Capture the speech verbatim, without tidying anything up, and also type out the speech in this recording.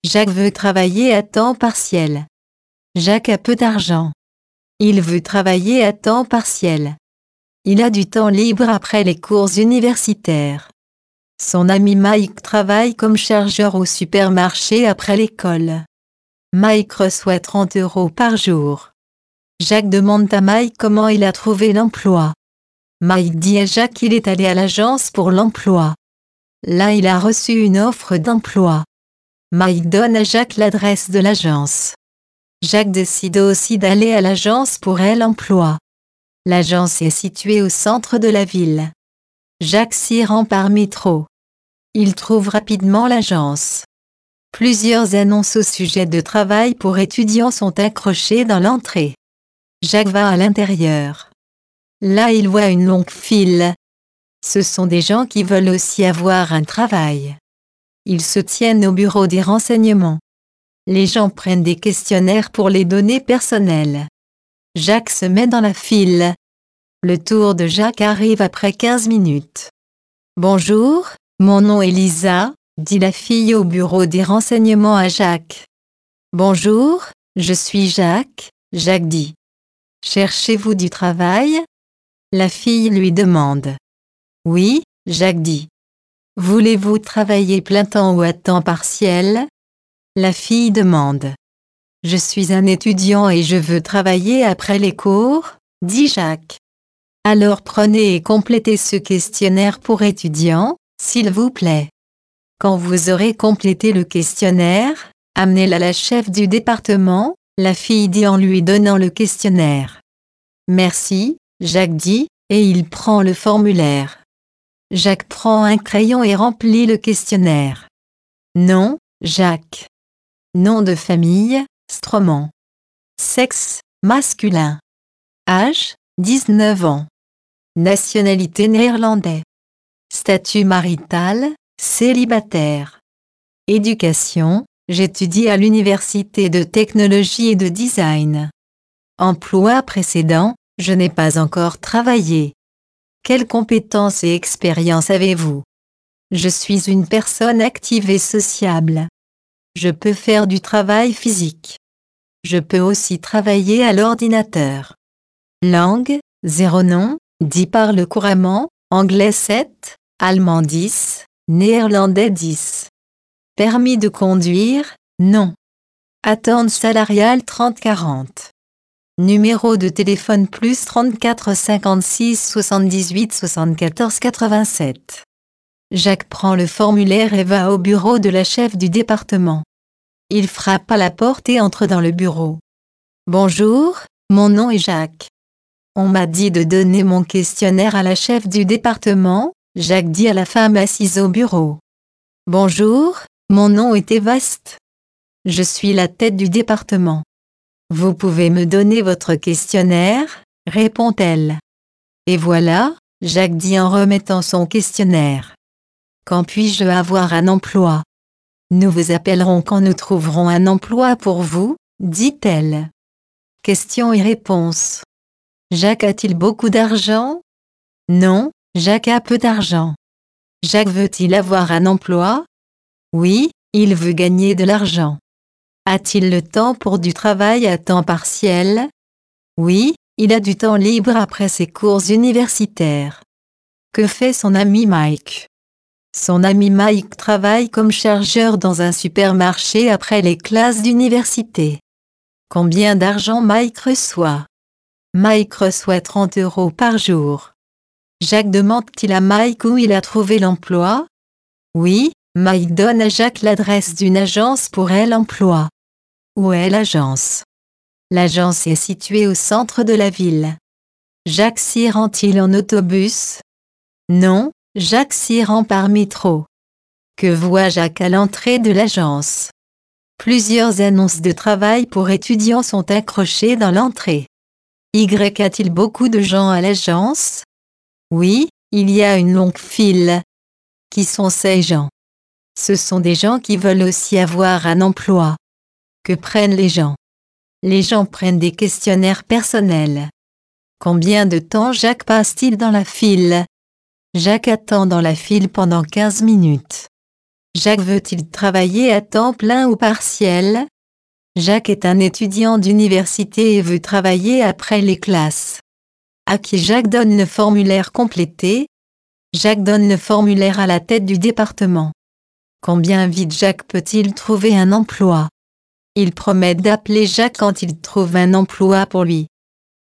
Jacques veut travailler à temps partiel. Jacques a peu d'argent. Il veut travailler à temps partiel. Il a du temps libre après les cours universitaires. Son ami Mike travaille comme chargeur au supermarché après l'école. Mike reçoit trente euros par jour. Jacques demande à Mike comment il a trouvé l'emploi. Mike dit à Jacques qu'il est allé à l'agence pour l'emploi. Là, il a reçu une offre d'emploi. Mike donne à Jacques l'adresse de l'agence. Jacques décide aussi d'aller à l'agence pour elle emploi. L'agence est située au centre de la ville. Jacques s'y rend par métro. Il trouve rapidement l'agence. Plusieurs annonces au sujet de travail pour étudiants sont accrochées dans l'entrée. Jacques va à l'intérieur. Là, il voit une longue file. Ce sont des gens qui veulent aussi avoir un travail. Ils se tiennent au bureau des renseignements. Les gens prennent des questionnaires pour les données personnelles. Jacques se met dans la file. Le tour de Jacques arrive après quinze minutes. « Bonjour, mon nom est Lisa », dit la fille au bureau des renseignements à Jacques. « Bonjour, je suis Jacques », Jacques dit. « Cherchez-vous du travail ?» La fille lui demande. « Oui », Jacques dit. « Voulez-vous travailler plein temps ou à temps partiel ?» La fille demande. « Je suis un étudiant et je veux travailler après les cours », dit Jacques. « Alors prenez et complétez ce questionnaire pour étudiants, s'il vous plaît. Quand vous aurez complété le questionnaire, amenez-le à la chef du département », la fille dit en lui donnant le questionnaire. « Merci », Jacques dit, et il prend le formulaire. Jacques prend un crayon et remplit le questionnaire. Nom, Jacques. Nom de famille, Stroman. Sexe, masculin. Âge, dix-neuf ans. Nationalité néerlandais. Statut marital, célibataire. Éducation, j'étudie à l'université de technologie et de design. Emploi précédent, je n'ai pas encore travaillé. Quelles compétences et expériences avez-vous? Je suis une personne active et sociable. Je peux faire du travail physique. Je peux aussi travailler à l'ordinateur. Langue, zéro nom, dix parle couramment, anglais sept, allemand dix, néerlandais dix. Permis de conduire, non. Attente salariale trente quarante. Numéro de téléphone plus trente-quatre cinquante-six soixante-dix-huit soixante-quatorze quatre-vingt-sept. Jacques prend le formulaire et va au bureau de la chef du département. Il frappe à la porte et entre dans le bureau. « Bonjour, mon nom est Jacques. On m'a dit de donner mon questionnaire à la chef du département », Jacques dit à la femme assise au bureau. « Bonjour, mon nom est Evaste. Je suis la tête du département. Vous pouvez me donner votre questionnaire ?» répond-elle. Et voilà, Jacques dit en remettant son questionnaire. « Quand puis-je avoir un emploi ? » « Nous vous appellerons quand nous trouverons un emploi pour vous, » dit-elle. Questions et réponses. Jacques a-t-il beaucoup d'argent? Non, Jacques a peu d'argent. Jacques veut-il avoir un emploi? Oui, il veut gagner de l'argent. A-t-il le temps pour du travail à temps partiel? Oui, il a du temps libre après ses cours universitaires. Que fait son ami Mike? Son ami Mike travaille comme chargeur dans un supermarché après les classes d'université. Combien d'argent Mike reçoit? Mike reçoit trente euros par jour. Jacques demande-t-il à Mike où il a trouvé l'emploi? Oui, Mike donne à Jacques l'adresse d'une agence pour elle emploi. Où est l'agence? L'agence est située au centre de la ville. Jacques s'y rend-il en autobus? Non, Jacques s'y rend par métro. Que voit Jacques à l'entrée de l'agence? Plusieurs annonces de travail pour étudiants sont accrochées dans l'entrée. Y a-t-il beaucoup de gens à l'agence? Oui, il y a une longue file. Qui sont ces gens? Ce sont des gens qui veulent aussi avoir un emploi. Que prennent les gens? Les gens prennent des questionnaires personnels. Combien de temps Jacques passe-t-il dans la file? Jacques attend dans la file pendant quinze minutes. Jacques veut-il travailler à temps plein ou partiel? Jacques est un étudiant d'université et veut travailler après les classes. À qui Jacques donne le formulaire complété? Jacques donne le formulaire à la tête du département. Combien vite Jacques peut-il trouver un emploi? Il promet d'appeler Jacques quand il trouve un emploi pour lui.